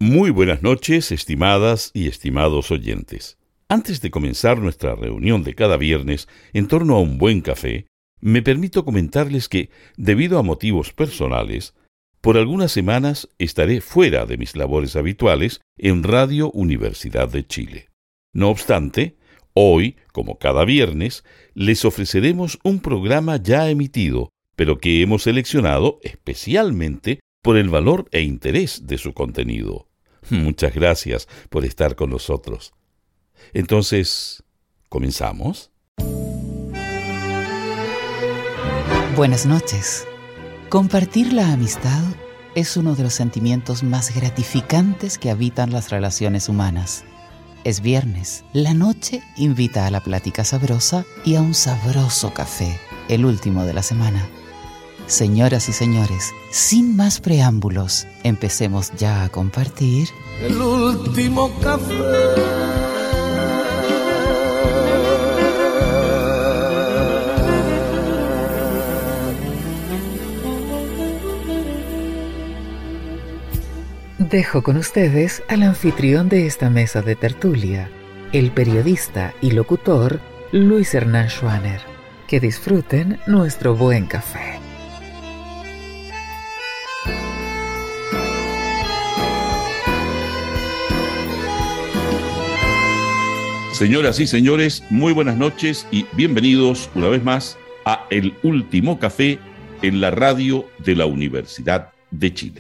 Muy buenas noches, estimadas y estimados oyentes. Antes de comenzar nuestra reunión de cada viernes en torno a un buen café, me permito comentarles que, debido a motivos personales, por algunas semanas estaré fuera de mis labores habituales en Radio Universidad de Chile. No obstante, hoy, como cada viernes, les ofreceremos un programa ya emitido, pero que hemos seleccionado especialmente por el valor e interés de su contenido. Muchas gracias por estar con nosotros. Entonces, ¿comenzamos? Buenas noches. Compartir la amistad es uno de los sentimientos más gratificantes que habitan las relaciones humanas. Es viernes, la noche invita a la plática sabrosa y a un sabroso café, el último de la semana. Señoras y señores, sin más preámbulos, empecemos ya a compartir el último café. Dejo con ustedes al anfitrión de esta mesa de tertulia, el periodista y locutor Luis Hernán Schwaner. Que disfruten nuestro buen café. Señoras y señores, muy buenas noches y bienvenidos una vez más a El Último Café en la radio de la Universidad de Chile.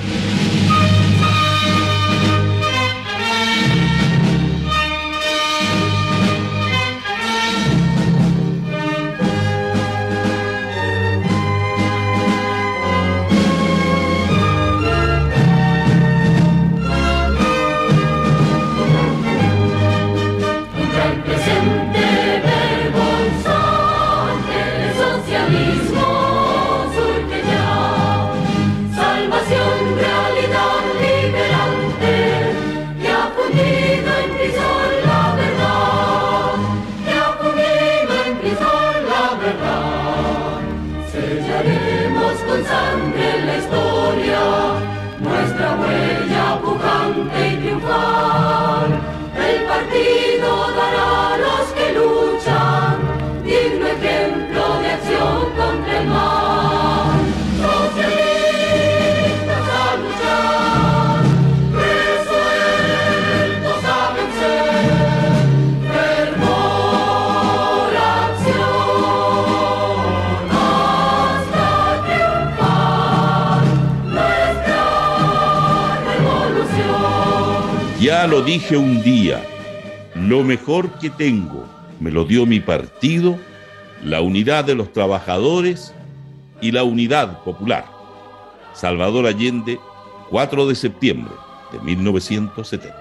Ya lo dije un día, lo mejor que tengo me lo dio mi partido, la unidad de los trabajadores y la unidad popular. Salvador Allende, 4 de septiembre de 1970.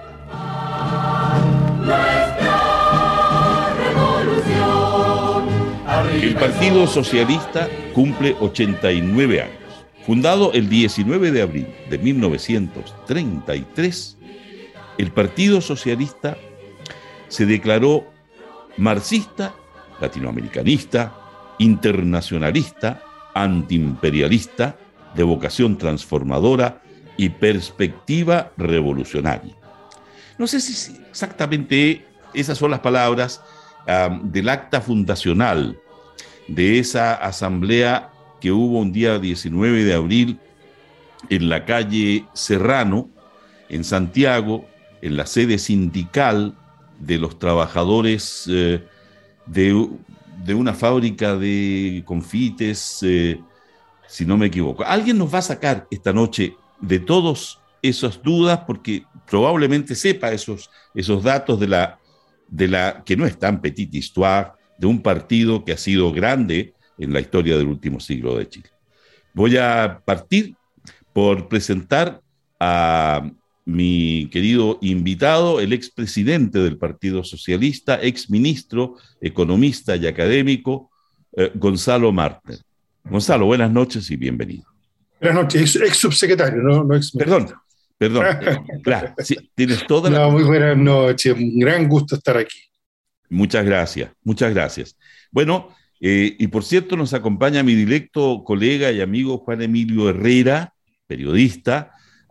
El Partido Socialista cumple 89 años. Fundado el 19 de abril de 1933, el Partido Socialista se declaró marxista, latinoamericanista, internacionalista, antiimperialista, de vocación transformadora y perspectiva revolucionaria. No sé si exactamente esas son las palabras del acta fundacional de esa asamblea que hubo un día 19 de abril en la calle Serrano, en Santiago, en la sede sindical de los trabajadores de una fábrica de confites, si no me equivoco. Alguien nos va a sacar esta noche de todas esas dudas, porque probablemente sepa esos datos de la que no es tan petite histoire, de un partido que ha sido grande en la historia del último siglo de Chile. Voy a partir por presentar a mi querido invitado, el expresidente del Partido Socialista, exministro, economista y académico, Gonzalo Martel. Gonzalo, buenas noches y bienvenido. Buenas noches, ex subsecretario, no ex. Perdón, claro, sí, tienes toda la... muy buenas noches, un gran gusto estar aquí. Muchas gracias. Bueno, y por cierto, nos acompaña mi directo colega y amigo Juan Emilio Herrera, periodista,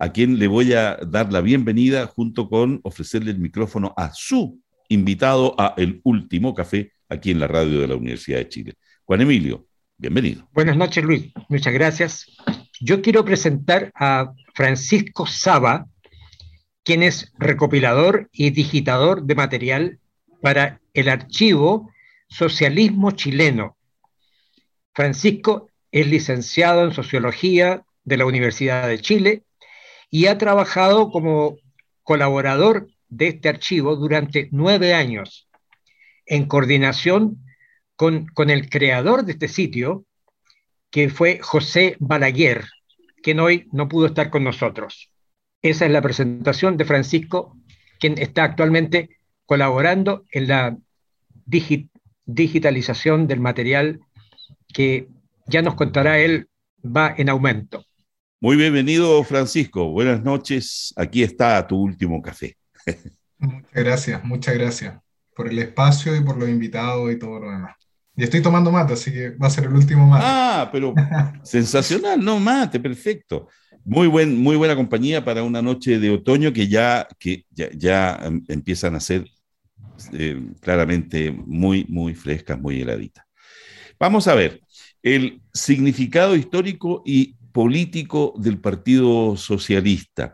a quien le voy a dar la bienvenida junto con ofrecerle el micrófono a su invitado a El Último Café aquí en la radio de la Universidad de Chile. Juan Emilio, bienvenido. Buenas noches, Luis. Muchas gracias. Yo quiero presentar a Francisco Saba, quien es recopilador y digitador de material para el archivo Socialismo Chileno. Francisco es licenciado en Sociología de la Universidad de Chile y ha trabajado como colaborador de este archivo durante 9 años, en coordinación con el creador de este sitio, que fue José Balaguer, quien hoy no pudo estar con nosotros. Esa es la presentación de Francisco, quien está actualmente colaborando en la digitalización del material que ya nos contará él, va en aumento. Muy bienvenido, Francisco. Buenas noches. Aquí está tu último café. Muchas gracias por el espacio y por los invitados y todo lo demás. Y estoy tomando mate, así que va a ser el último mate. Ah, pero sensacional, no, mate, perfecto. Muy buena compañía para una noche de otoño que ya empiezan a ser claramente muy frescas, muy heladitas. Vamos a ver el significado histórico y político del Partido Socialista.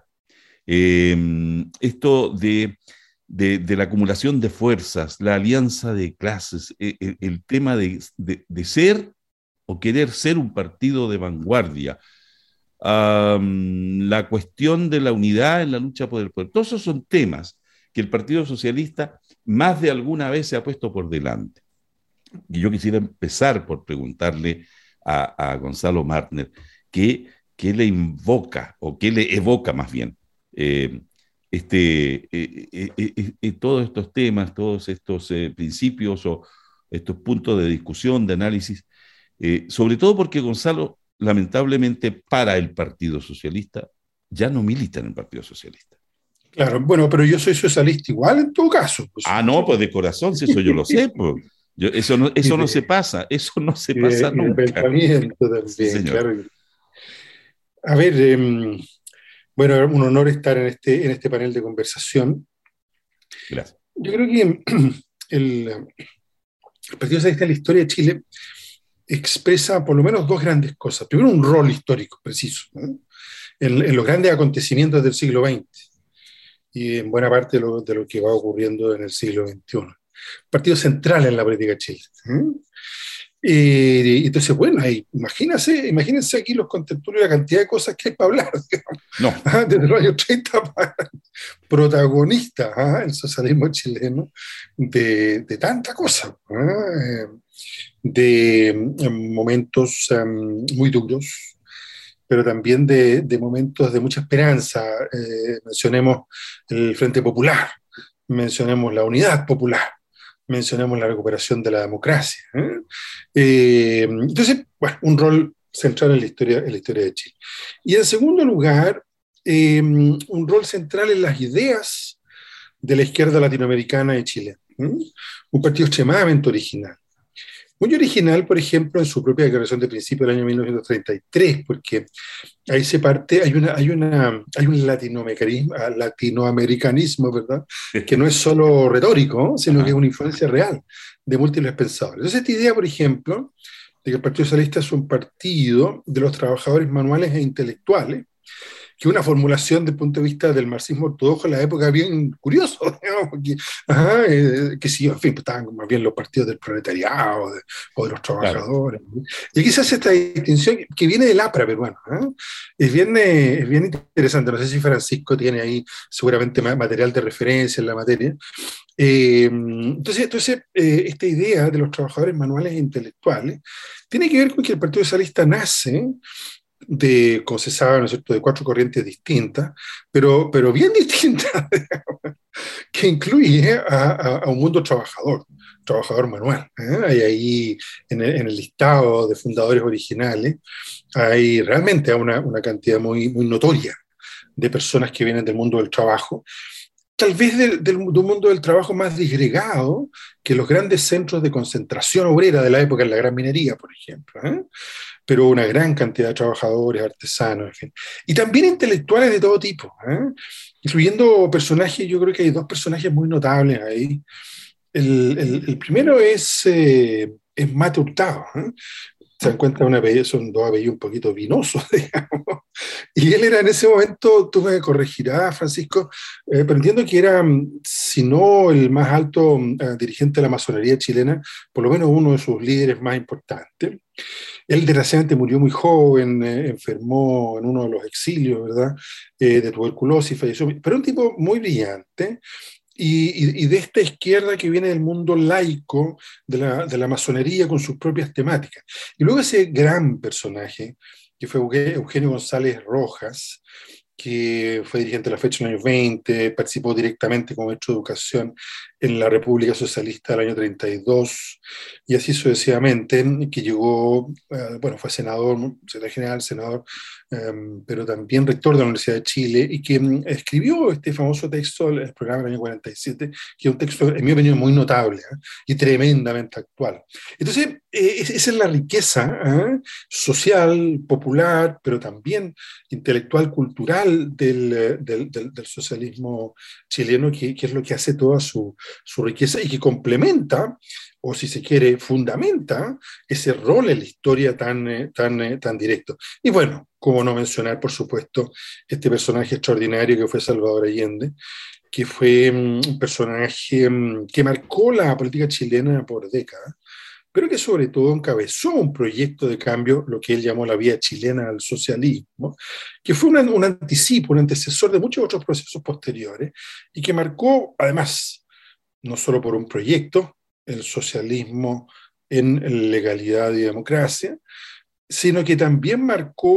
Esto de la acumulación de fuerzas, la alianza de clases, el tema de ser o querer ser un partido de vanguardia, la cuestión de la unidad en la lucha por el poder. Todos esos son temas que el Partido Socialista más de alguna vez se ha puesto por delante. Y yo quisiera empezar por preguntarle a Gonzalo Martner qué le invoca o qué le evoca más bien todos estos temas, todos estos principios o estos puntos de discusión, de análisis, sobre todo porque Gonzalo, lamentablemente para el Partido Socialista, ya no milita en el Partido Socialista. Claro, bueno, pero yo soy socialista igual en todo caso. Pues. No, pues de corazón, si eso yo lo sé, pues. Eso no se pasa nunca. De pensamiento también, Sí, claro. A ver, bueno, un honor estar en este panel de conversación. Gracias. Yo creo que el Partido Socialista en la historia de Chile expresa por lo menos dos grandes cosas. Primero, un rol histórico preciso, ¿no? en los grandes acontecimientos del siglo XX y en buena parte de lo que va ocurriendo en el siglo XXI. Partido central en la política chilena. Entonces, bueno, imagínense aquí los contertulios, la cantidad de cosas que hay para hablar. No. Desde los años 30 para protagonista el socialismo chileno de tanta cosa, de momentos muy duros, pero también de momentos de mucha esperanza. Mencionemos el Frente Popular, mencionemos la Unidad Popular, mencionemos la recuperación de la democracia. Entonces, bueno, un rol central en la historia de Chile. Y en segundo lugar, un rol central en las ideas de la izquierda latinoamericana de Chile. Un partido extremadamente original. Muy original, por ejemplo, en su propia declaración de principio del año 1933, porque ahí se parte, hay un latinoamericanismo, ¿verdad? Que no es solo retórico, sino que es una influencia real de múltiples pensadores. Entonces, esta idea, por ejemplo, de que el Partido Socialista es un partido de los trabajadores manuales e intelectuales, que una formulación desde el punto de vista del marxismo ortodoxo en la época bien curioso, digamos, porque, que sí, en fin, pues estaban más bien los partidos del proletariado o de los trabajadores. Claro. Y aquí se hace esta distinción que viene del APRA peruano. Es bien interesante. No sé si Francisco tiene ahí seguramente material de referencia en la materia. Entonces, esta idea de los trabajadores manuales e intelectuales tiene que ver con que el Partido Socialista nace como se sabe, ¿no es cierto?, de 4 corrientes distintas, pero bien distintas, que incluye a un mundo trabajador manual. Hay ahí, en el listado de fundadores originales, hay realmente una cantidad muy notoria de personas que vienen del mundo del trabajo, tal vez de un mundo del trabajo más disgregado que los grandes centros de concentración obrera de la época en la gran minería, por ejemplo. pero una gran cantidad de trabajadores, artesanos, en fin. Y también intelectuales de todo tipo, incluyendo personajes. Yo creo que hay dos personajes muy notables ahí. El primero es Mate Hurtado, se encuentra un apellido, son dos apellidos un poquito vinosos, digamos. Y él era en ese momento, tú me corregirás, Francisco, pero entiendo que era, si no el más alto dirigente de la masonería chilena, por lo menos uno de sus líderes más importantes. Él desgraciadamente murió muy joven, enfermó en uno de los exilios, ¿verdad? De tuberculosis, falleció, pero un tipo muy brillante. Y de esta izquierda que viene del mundo laico, de la masonería con sus propias temáticas. Y luego ese gran personaje, que fue Eugenio González Rojas, que fue dirigente de la fecha en el año 20, participó directamente como ministro de Educación en la República Socialista del año 32, y así sucesivamente, que llegó, bueno, fue senador, secretario general, senador, pero también rector de la Universidad de Chile, y que escribió este famoso texto, el programa del año 47, que es un texto, en mi opinión, muy notable, y tremendamente actual. Entonces, esa es la riqueza social, popular, pero también intelectual, cultural del socialismo chileno, que es lo que hace toda su riqueza y que complementa, o si se quiere, fundamenta ese rol en la historia tan directo. Y bueno, cómo no mencionar, por supuesto, este personaje extraordinario que fue Salvador Allende, que fue un personaje que marcó la política chilena por décadas, pero que sobre todo encabezó un proyecto de cambio, lo que él llamó la vía chilena al socialismo, que fue un anticipo, un antecesor de muchos otros procesos posteriores, y que marcó, además, no solo por un proyecto, el socialismo en legalidad y democracia, sino que también marcó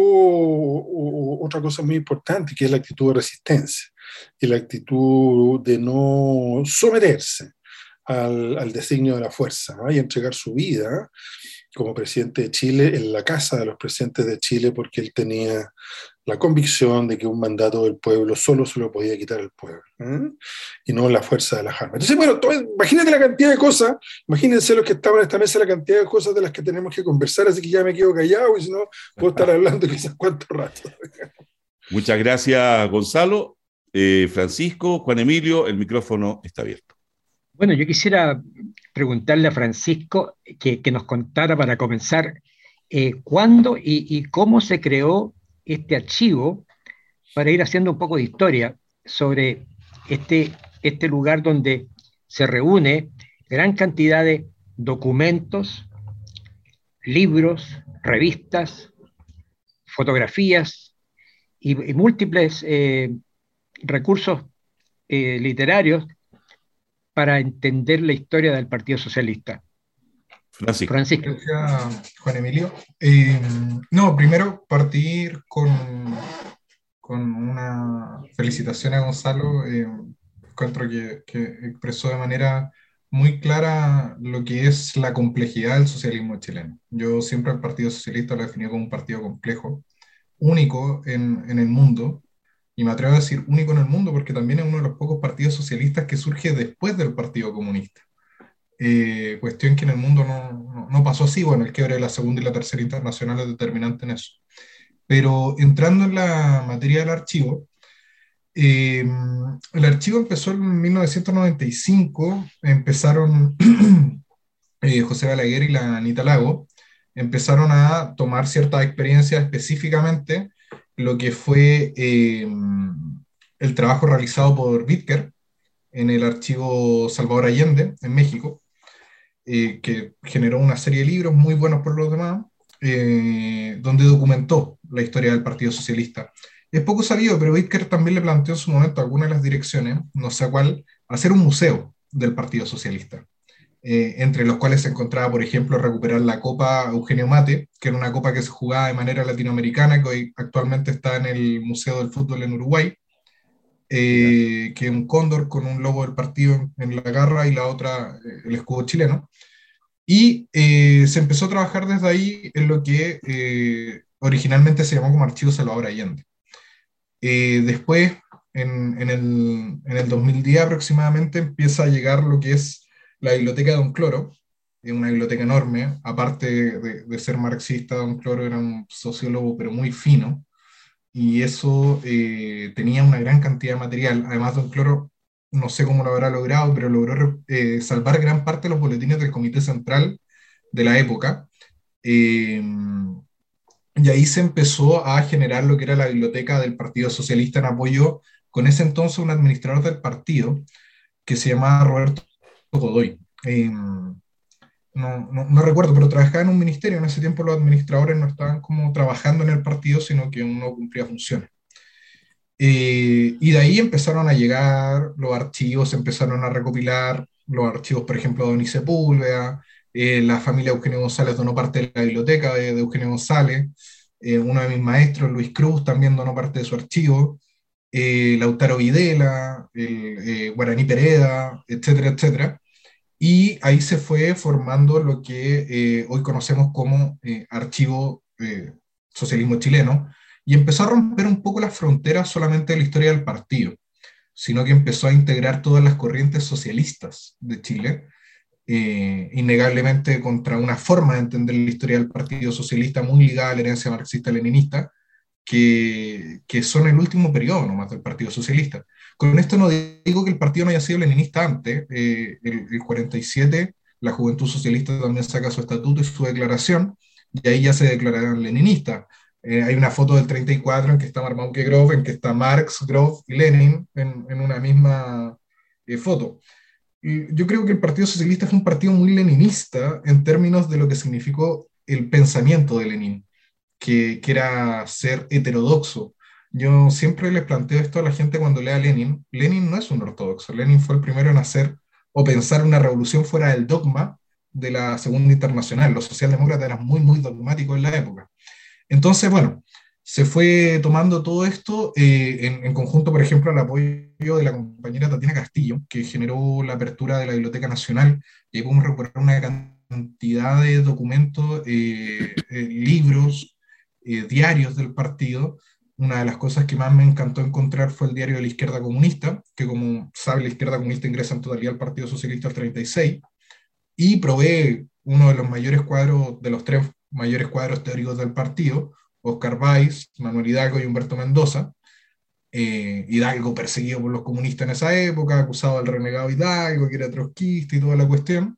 otra cosa muy importante, que es la actitud de resistencia, y la actitud de no someterse al designio de la fuerza, y entregar su vida como presidente de Chile en la casa de los presidentes de Chile, porque él tenía la convicción de que un mandato del pueblo solo se lo podía quitar el pueblo, y no la fuerza de las armas. Entonces, bueno, imagínate la cantidad de cosas, imagínense los que estaban en esta mesa, la cantidad de cosas de las que tenemos que conversar, así que ya me quedo callado y si no, puedo estar hablando quizás cuánto rato. Muchas gracias, Gonzalo. Francisco, Juan Emilio, el micrófono está abierto. Bueno, yo quisiera preguntarle a Francisco que nos contara para comenzar cuándo y cómo se creó este archivo para ir haciendo un poco de historia sobre este lugar donde se reúne gran cantidad de documentos, libros, revistas, fotografías y múltiples recursos literarios para entender la historia del Partido Socialista. Francisco. Gracias, Juan Emilio. No, primero partir con una felicitación a Gonzalo. Encuentro que expresó de manera muy clara lo que es la complejidad del socialismo chileno. Yo siempre al Partido Socialista lo he definido como un partido complejo, único en el mundo, y me atrevo a decir único en el mundo porque también es uno de los pocos partidos socialistas que surge después del Partido Comunista. Cuestión que en el mundo no pasó así. Bueno, el quiebre de la Segunda y la Tercera Internacional es determinante en eso. Pero entrando en la materia del archivo, el archivo empezó en 1995, empezaron José Balaguer y la Anita Lago, empezaron a tomar ciertas experiencias, específicamente lo que fue el trabajo realizado por Bitker en el archivo Salvador Allende, en México, que generó una serie de libros muy buenos por los demás, donde documentó la historia del Partido Socialista. Es poco sabido, pero Bitker también le planteó en su momento a alguna de las direcciones, no sé cuál, hacer un museo del Partido Socialista, entre los cuales se encontraba, por ejemplo, recuperar la Copa Eugenio Mate, que era una copa que se jugaba de manera latinoamericana, que hoy actualmente está en el Museo del Fútbol en Uruguay, que es un cóndor con un logo del partido en la garra y la otra el escudo chileno. Y se empezó a trabajar desde ahí en lo que originalmente se llamó como Archivo Salvador Allende. Después, en el 2010 aproximadamente, empieza a llegar lo que es la Biblioteca Don Cloro, una biblioteca enorme, aparte de ser marxista, don Cloro era un sociólogo pero muy fino, y eso tenía una gran cantidad de material. Además, don Cloro, no sé cómo lo habrá logrado, pero logró salvar gran parte de los boletines del Comité Central de la época. Eh, y ahí se empezó a generar lo que era la biblioteca del Partido Socialista en apoyo, con ese entonces, un administrador del partido que se llamaba Roberto Godoy. No recuerdo, pero trabajaba en un ministerio. En ese tiempo los administradores no estaban como trabajando en el partido, sino que uno cumplía funciones. Y de ahí empezaron a llegar los archivos, empezaron a recopilar los archivos, por ejemplo, de Don Sepúlveda, la familia Eugenio González donó parte de la biblioteca de Eugenio González, uno de mis maestros, Luis Cruz, también donó parte de su archivo, Lautaro Videla, Guaraní Pereda, etcétera, etcétera. Y ahí se fue formando lo que hoy conocemos como Archivo Socialismo Chileno, y empezó a romper un poco las fronteras solamente de la historia del partido, sino que empezó a integrar todas las corrientes socialistas de Chile, innegablemente contra una forma de entender la historia del Partido Socialista muy ligada a la herencia marxista-leninista, que son el último periodo nomás del Partido Socialista. Con esto no digo que el partido no haya sido leninista antes. El 47, la Juventud Socialista también saca su estatuto y su declaración, y ahí ya se declararon leninistas. Hay una foto del 34 en que está Marmaduke Grove, en que está Marx, Grove y Lenin en una misma foto. Y yo creo que el Partido Socialista es un partido muy leninista en términos de lo que significó el pensamiento de Lenin, que era ser heterodoxo. Yo siempre les planteo esto a la gente cuando lea a Lenin. Lenin no es un ortodoxo. Lenin fue el primero en hacer o pensar una revolución fuera del dogma de la Segunda Internacional. Los socialdemócratas eran muy, muy dogmáticos en la época. Entonces, bueno, se fue tomando todo esto en conjunto, por ejemplo, al apoyo de la compañera Tatiana Castillo, que generó la apertura de la Biblioteca Nacional, y ahí podemos recuperar una cantidad de documentos, libros, diarios del partido. Una de las cosas que más me encantó encontrar fue el diario de la izquierda comunista, que como sabe la izquierda comunista ingresa en totalidad al Partido Socialista el 36, y provee uno de los mayores cuadros, de los tres mayores cuadros teóricos del partido, Oscar Valls, Manuel Hidalgo y Humberto Mendoza. Hidalgo perseguido por los comunistas en esa época, acusado del renegado Hidalgo, que era trotskista y toda la cuestión.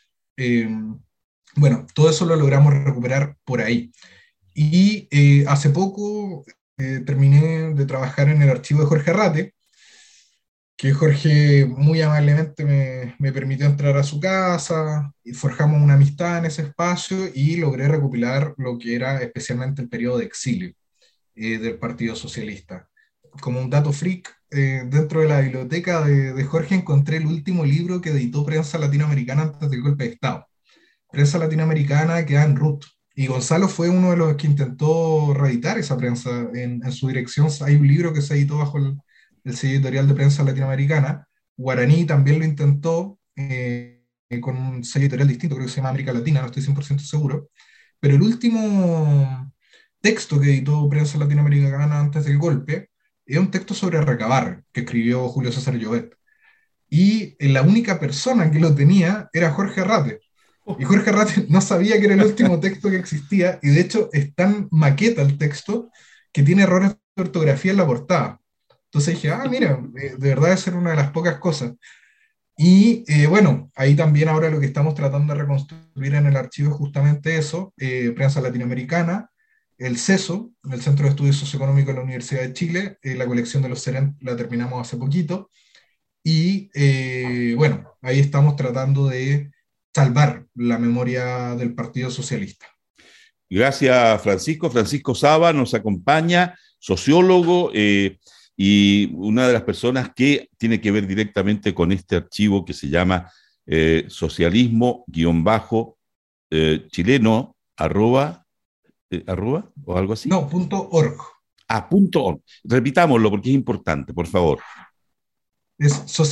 Bueno, todo eso lo logramos recuperar por ahí. Y hace poco terminé de trabajar en el archivo de Jorge Arrate, que Jorge muy amablemente me permitió entrar a su casa, y forjamos una amistad en ese espacio y logré recopilar lo que era especialmente el periodo de exilio del Partido Socialista. Como un dato freak, dentro de la biblioteca de Jorge encontré el último libro que editó Prensa Latinoamericana antes del golpe de Estado. Prensa Latinoamericana queda en RUT, y Gonzalo fue uno de los que intentó reeditar esa prensa. En su dirección hay un libro que se editó bajo el sello editorial de Prensa Latinoamericana. Guaraní también lo intentó con un sello editorial distinto, creo que se llama América Latina, no estoy 100% seguro. Pero el último texto que editó Prensa Latinoamericana antes del golpe es un texto sobre Recabarren, que escribió Julio César Llobet. Y la única persona que lo tenía era Jorge Arrate. Y Jorge Arrate no sabía que era el último texto que existía, y de hecho es tan maqueta el texto que tiene errores de ortografía en la portada. Entonces dije, mira, de verdad debe ser una de las pocas cosas. Y bueno, ahí también ahora lo que estamos tratando de reconstruir en el archivo es justamente eso, Prensa Latinoamericana, el CESO, el Centro de Estudios Socioeconómicos de la Universidad de Chile, la colección de los Seren la terminamos hace poquito, y bueno, ahí estamos tratando de salvar la memoria del Partido Socialista. Gracias, Francisco. Francisco Saba nos acompaña, sociólogo, y una de las personas que tiene que ver directamente con este archivo que se llama socialismo-chileno, arroba o algo así. No, .org. .org. Repitámoslo porque es importante, por favor. Es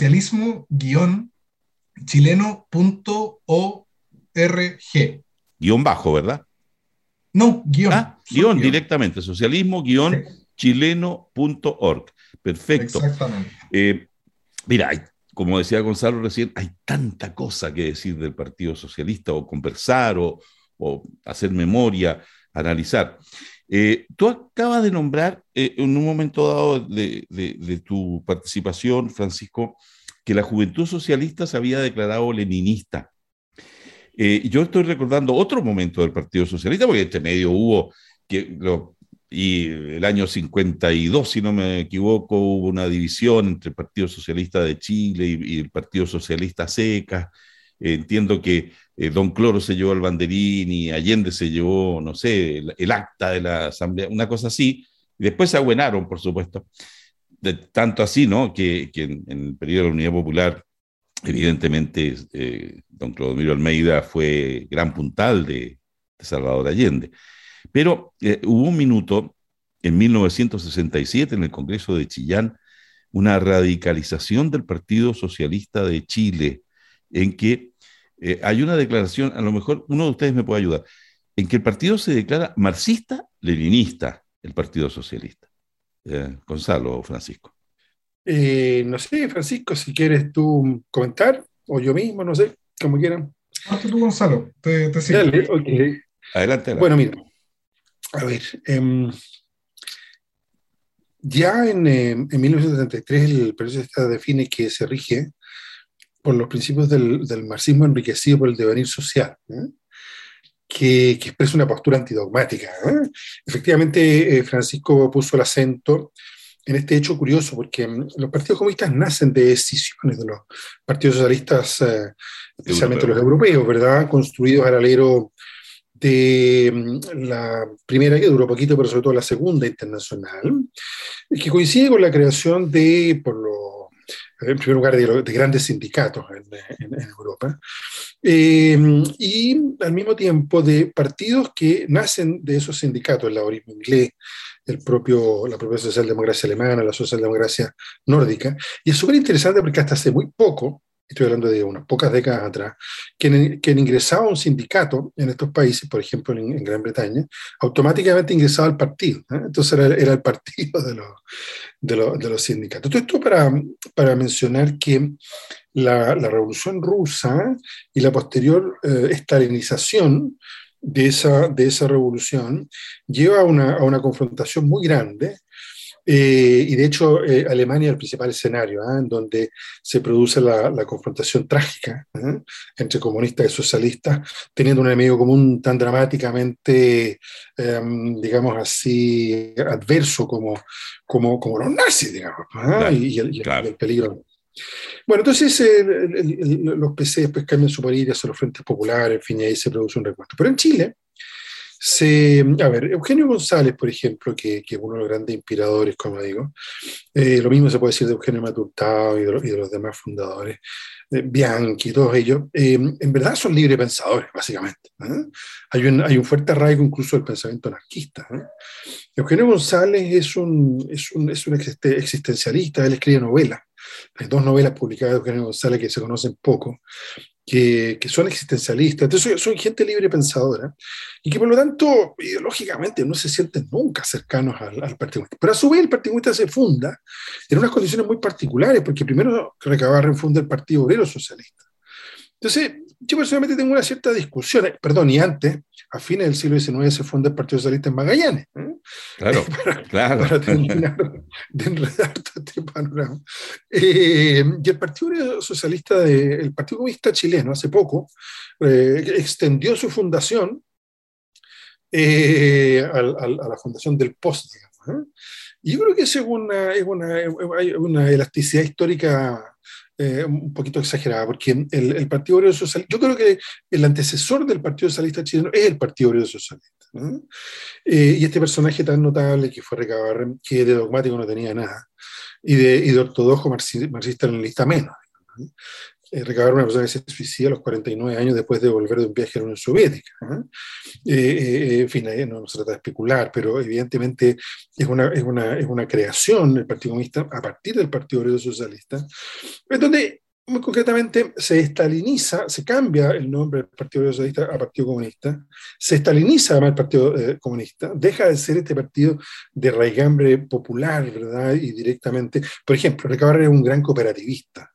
socialismo-chileno.org. Guión bajo, ¿verdad? No, guión. Guión directamente, socialismo-chileno.org. Perfecto. Exactamente. Mira, como decía Gonzalo recién, hay tanta cosa que decir del Partido Socialista, o conversar, o hacer memoria, analizar. Tú acabas de nombrar en un momento dado de tu participación, Francisco, que la Juventud Socialista se había declarado leninista. Yo estoy recordando otro momento del Partido Socialista, porque entre medio hubo, y el año 52, si no me equivoco, hubo una división entre el Partido Socialista de Chile y el Partido Socialista Seca. Entiendo que Don Cloro se llevó el banderín y Allende se llevó, no sé, el acta de la asamblea, una cosa así. Y después se abuenaron, por supuesto. Tanto así, ¿no? Que en el periodo de la Unidad Popular, evidentemente, don Clodomiro Almeida fue gran puntal de Salvador Allende. Pero hubo un minuto, en 1967, en el Congreso de Chillán, una radicalización del Partido Socialista de Chile, en que hay una declaración, a lo mejor uno de ustedes me puede ayudar, en que el partido se declara marxista-leninista, el Partido Socialista. Gonzalo o Francisco. No sé, Francisco, si quieres tú comentar, o yo mismo, no sé, como quieran. Hazte tú, Gonzalo, te sigo. Dale, ok. Adelante. Bueno, mira, a ver, ya en 1973 el Partido Socialista define que se rige por los principios del marxismo enriquecido por el devenir social, que expresa una postura antidogmática. Efectivamente, Francisco puso el acento en este hecho curioso, porque los partidos comunistas nacen de escisiones de los partidos socialistas, especialmente los europeos, ¿verdad? Construidos al alero de la primera, que duró poquito, pero sobre todo la segunda internacional, que coincide con la creación de, en primer lugar, de grandes sindicatos en Europa, y al mismo tiempo de partidos que nacen de esos sindicatos, el laborismo inglés, la propia socialdemocracia alemana, la socialdemocracia nórdica. Y es súper interesante porque hasta hace muy poco, estoy hablando de unas pocas décadas atrás, quien ingresaba a un sindicato en estos países, por ejemplo en Gran Bretaña, automáticamente ingresaba al partido. Entonces era el partido de los sindicatos. Todo esto para mencionar que la Revolución Rusa y la posterior estalinización de esa revolución lleva a una confrontación muy grande, y de hecho Alemania es el principal escenario, en donde se produce la confrontación trágica entre comunistas y socialistas, teniendo un enemigo común tan dramáticamente, digamos así, adverso como los nazis, digamos, Claro, y claro. el peligro. Bueno, entonces los PC después cambian su política hacia los frentes populares, en fin, y ahí se produce un recuento. Pero en Chile, Eugenio González, por ejemplo, que es uno de los grandes inspiradores, como digo, lo mismo se puede decir de Eugenio Maturtado y de los demás fundadores, Bianchi, todos ellos, en verdad son librepensadores, básicamente. Hay un fuerte arraigo incluso del pensamiento anarquista. Eugenio González es un existencialista, él escribe novelas. Hay 2 novelas publicadas de Eugenio González que se conocen poco, que son existencialistas, entonces son gente libre pensadora, y que por lo tanto ideológicamente no se sienten nunca cercanos al Partido Comunista. Pero a su vez el Partido Comunista se funda en unas condiciones muy particulares, porque primero Recabarren funda el Partido Obrero Socialista. Entonces, yo personalmente tengo una cierta discusión, y antes, a fines del siglo XIX, se funda el Partido Socialista en Magallanes. Claro, claro. Para terminar de enredar todo este panorama. Y el Partido Socialista, el Partido Comunista chileno, hace poco, extendió su fundación a la fundación del POST, digamos. Y yo creo que es una elasticidad histórica un poquito exagerada, porque el Partido Obrero Socialista, yo creo que el antecesor del Partido Socialista chileno es el Partido Obrero Socialista. Y este personaje tan notable que fue Recabarren, que de dogmático no tenía nada, y de ortodoxo marxista-leninista menos. Recabarren, una persona que se suicida a los 49 años después de volver de un viaje a la Unión Soviética. En fin, no se trata de especular, pero evidentemente es una creación del Partido Comunista a partir del Partido Obrero Socialista, en donde muy concretamente se cambia el nombre del Partido Obrero Socialista a Partido Comunista, se estaliniza además el Partido Comunista, deja de ser este partido de raigambre popular, ¿verdad? Y directamente, por ejemplo, Recabarren era un gran cooperativista.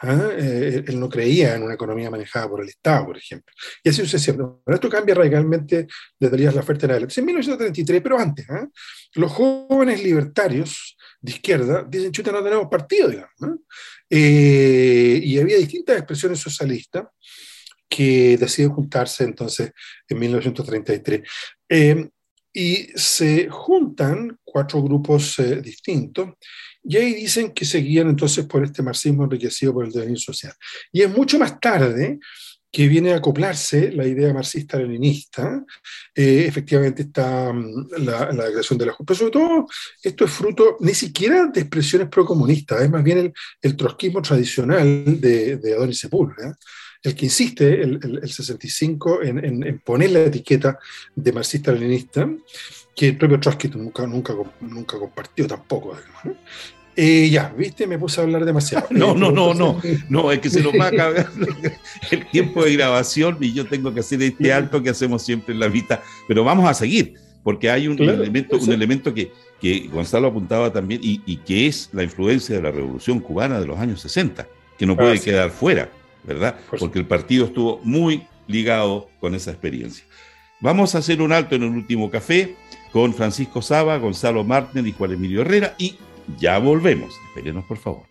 Él no creía en una economía manejada por el Estado, por ejemplo. Y así sucesivamente. Pero esto cambia radicalmente desde Elías Laferte en adelante. En 1933, pero antes, los jóvenes libertarios de izquierda dicen, chuta, no tenemos partido, digamos, ¿no? Y había distintas expresiones socialistas que deciden juntarse entonces en 1933. Y se juntan 4 grupos distintos, y ahí dicen que seguían entonces por este marxismo enriquecido por el devenir social. Y es mucho más tarde que viene a acoplarse la idea marxista-leninista. Efectivamente está la creación de la Junta. Pero sobre todo, esto es fruto ni siquiera de expresiones procomunistas, es más bien el trotskismo tradicional de Adonis Sepúlveda, el que insiste, el 65, en poner la etiqueta de marxista-leninista, que el propio Trotsky nunca compartió tampoco, digamos, ¿no? Ya, ¿viste? Me puse a hablar demasiado. No, es que se nos va a acabar el tiempo de grabación y yo tengo que hacer este alto que hacemos siempre en la mitad, pero vamos a seguir, porque hay un elemento que Gonzalo apuntaba también y que es la influencia de la Revolución Cubana de los años 60, que no puede quedar fuera, ¿verdad? Porque el partido estuvo muy ligado con esa experiencia. Vamos a hacer un alto en el último café con Francisco Saba, Gonzalo Martner y Juan Emilio Herrera, y ya volvemos. Espérenos, por favor.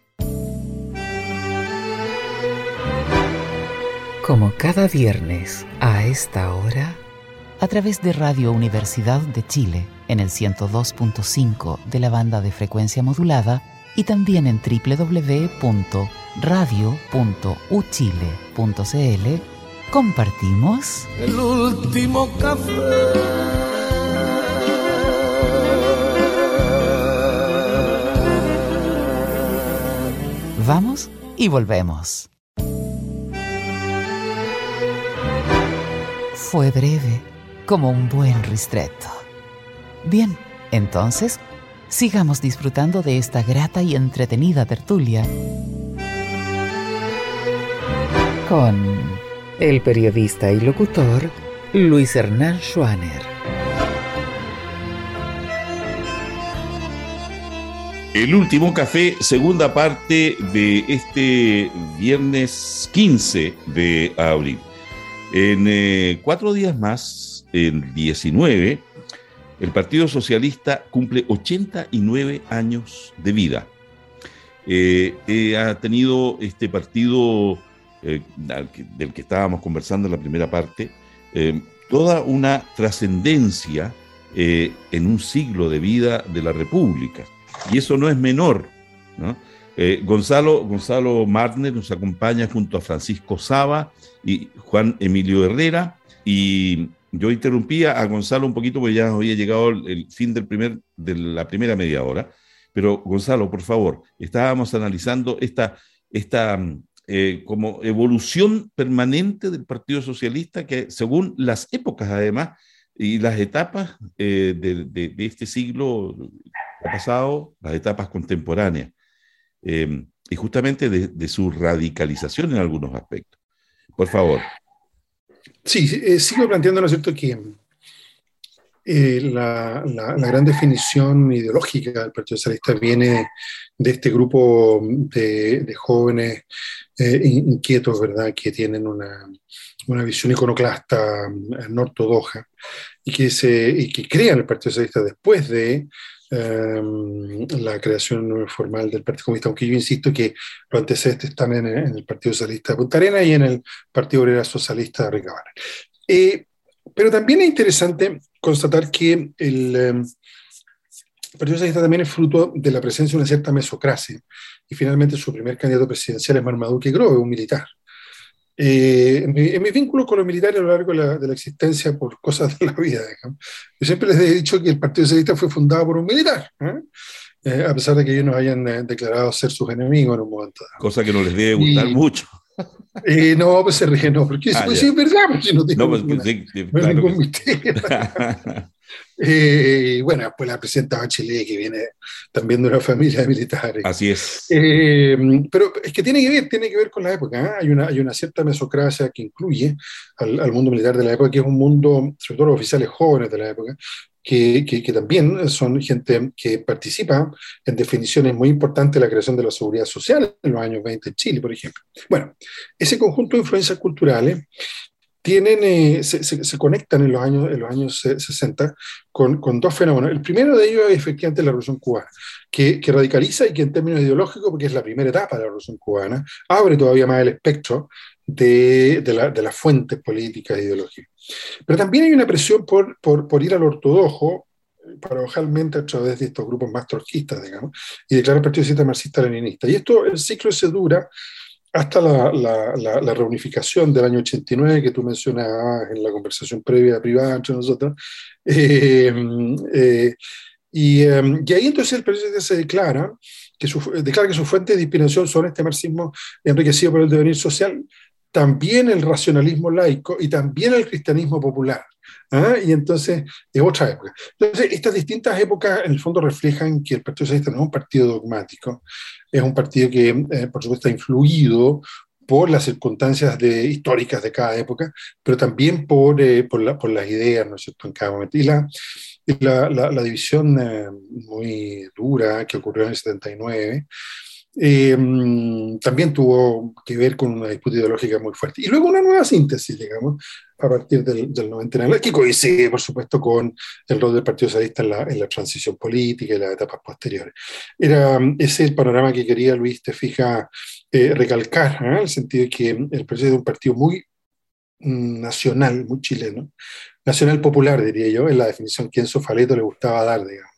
Como cada viernes a esta hora, a través de Radio Universidad de Chile en el 102.5 de la banda de frecuencia modulada y también en www.radio.uchile.cl, compartimos el último café. Vamos y volvemos. Fue breve, como un buen ristretto. Bien, entonces, sigamos disfrutando de esta grata y entretenida tertulia con el periodista y locutor Luis Hernán Schwaner. El último café, segunda parte de este viernes 15 de abril. En 4 días más, el 19, el Partido Socialista cumple 89 años de vida. Ha tenido este partido del que estábamos conversando en la primera parte, toda una trascendencia en un siglo de vida de la República. Y eso no es menor, ¿no? Gonzalo Martner nos acompaña junto a Francisco Saba y Juan Emilio Herrera, y yo interrumpía a Gonzalo un poquito porque ya había llegado el fin de la primera media hora, pero Gonzalo, por favor, estábamos analizando esta como evolución permanente del Partido Socialista, que según las épocas además y las etapas de este siglo pasado, las etapas contemporáneas, y justamente de su radicalización en algunos aspectos. Por favor. Sí, sigo planteando, ¿no es cierto?, que la gran definición ideológica del Partido Socialista viene de este grupo de jóvenes inquietos, ¿verdad?, que tienen una visión iconoclasta no ortodoxa y que crean el Partido Socialista después de la creación formal del Partido Comunista, aunque yo insisto que los antecedentes están en el Partido Socialista de Punta Arenas y en el Partido Obrero Socialista de Ricabanas. Pero también es interesante constatar que el Partido Socialista también es fruto de la presencia de una cierta mesocracia, y finalmente su primer candidato presidencial es Marmaduke Grove, un militar. En mis vínculos con los militares a lo largo de la existencia, por cosas de la vida, digamos, yo siempre les he dicho que el Partido Socialista fue fundado por un militar, a pesar de que ellos nos hayan declarado ser sus enemigos en un momento dado. Cosa que no les debe gustar mucho. No, pues se ríe, no, porque eso sí es verdad, porque no tengo ningún misterio. Bueno, después la presidenta Bachelet, que viene también de una familia de militares. Así es. Pero es que tiene que ver con la época, ¿eh? Hay una cierta mesocracia que incluye al mundo militar de la época, que es un mundo, sobre todo los oficiales jóvenes de la época, que también son gente que participa en definiciones muy importantes de la creación de la seguridad social en los años 20 en Chile, por ejemplo. Bueno, ese conjunto de influencias culturales se conectan en los años 60 con dos fenómenos. El primero de ellos es efectivamente la Revolución Cubana, que radicaliza y que en términos ideológicos, porque es la primera etapa de la Revolución Cubana, abre todavía más el espectro de las fuentes políticas e ideológicas. Pero también hay una presión por ir al ortodoxo, paradojalmente a través de estos grupos más trotskistas, digamos, y declarar el Partido Socialista Marxista-Leninista. Y esto, el ciclo se dura hasta la reunificación del año 89 que tú mencionabas en la conversación previa privada entre nosotros. Y ahí entonces el periodista se declara que su fuente de inspiración son este marxismo enriquecido por el devenir social, también el racionalismo laico y también el cristianismo popular. ¿Ah? Y entonces es otra época. Entonces, estas distintas épocas en el fondo reflejan que el Partido Socialista no es un partido dogmático, es un partido que, por supuesto, está influido por las circunstancias históricas de cada época, pero también por las ideas, ¿no es cierto?, en cada momento. Y la división muy dura que ocurrió en el 79 también tuvo que ver con una disputa ideológica muy fuerte. Y luego una nueva síntesis, digamos, a partir del 90 en adelante, que coincide, por supuesto, con el rol del Partido Socialista en la transición política y las etapas posteriores. Ese es el panorama que quería Luis, te fija, recalcar, en el sentido de que el Partido Socialista es un partido muy nacional, muy chileno, nacional popular, diría yo, en la definición que Enzo Faleto le gustaba dar, digamos.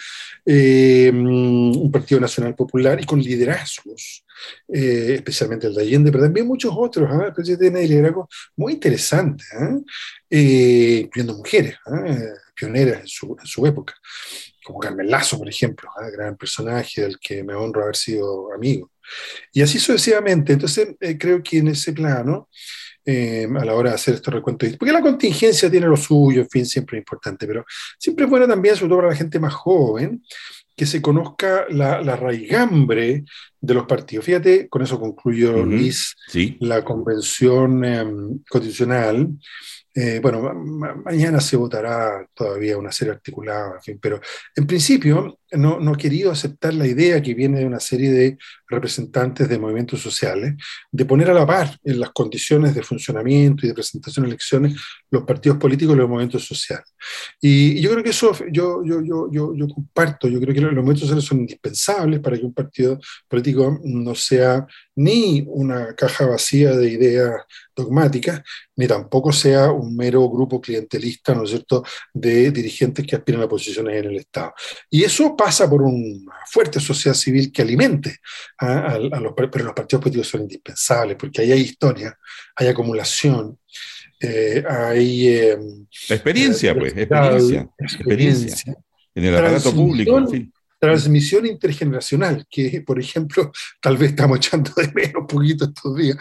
Un partido nacional popular y con liderazgos, especialmente el de Allende, pero también muchos otros. El presidente tiene liderazgos muy interesantes, incluyendo mujeres pioneras en su época, como Carmen Lazo, por ejemplo, gran personaje del que me honro haber sido amigo. Y así sucesivamente. Entonces, creo que en ese plano, a la hora de hacer estos recuentos, porque la contingencia tiene lo suyo, en fin, siempre es importante, pero siempre es bueno también, sobre todo para la gente más joven, que se conozca la raigambre de los partidos. Fíjate, con eso concluyo, Luis, sí, la convención constitucional. Bueno, mañana se votará todavía una serie articulada, en fin, pero en principio no he querido aceptar la idea que viene de una serie de representantes de movimientos sociales de poner a la par en las condiciones de funcionamiento y de presentación de elecciones los partidos políticos y los movimientos sociales. Y yo creo que eso, yo comparto, yo creo que los movimientos sociales son indispensables para que un partido político no sea ni una caja vacía de ideas dogmáticas, ni tampoco sea un mero grupo clientelista, ¿no es cierto?, de dirigentes que aspiran a posiciones en el Estado. Y eso pasa por una fuerte sociedad civil que alimente pero los partidos políticos son indispensables, porque ahí hay historia, hay acumulación, hay... experiencia, pues, experiencia en el aparato público, en fin. Transmisión intergeneracional, que por ejemplo, tal vez estamos echando de menos un poquito estos días.